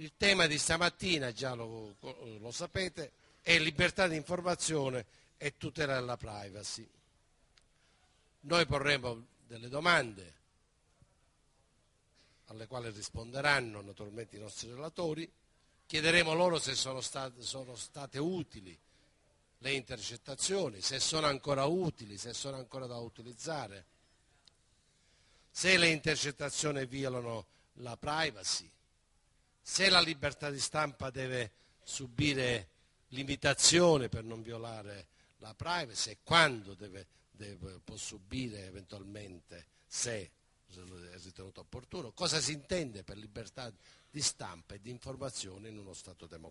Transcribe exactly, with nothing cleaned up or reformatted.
Il tema di stamattina, già lo, lo sapete, è libertà di informazione e tutela della privacy. Noi porremo delle domande alle quali risponderanno naturalmente i nostri relatori, chiederemo loro se sono state, sono state utili le intercettazioni, se sono ancora utili, se sono ancora da utilizzare, se le intercettazioni violano la privacy, se la libertà di stampa deve subire limitazioni per non violare la privacy e quando deve, deve, può subire eventualmente, se è ritenuto opportuno, cosa si intende per libertà di stampa e di informazione in uno Stato democratico.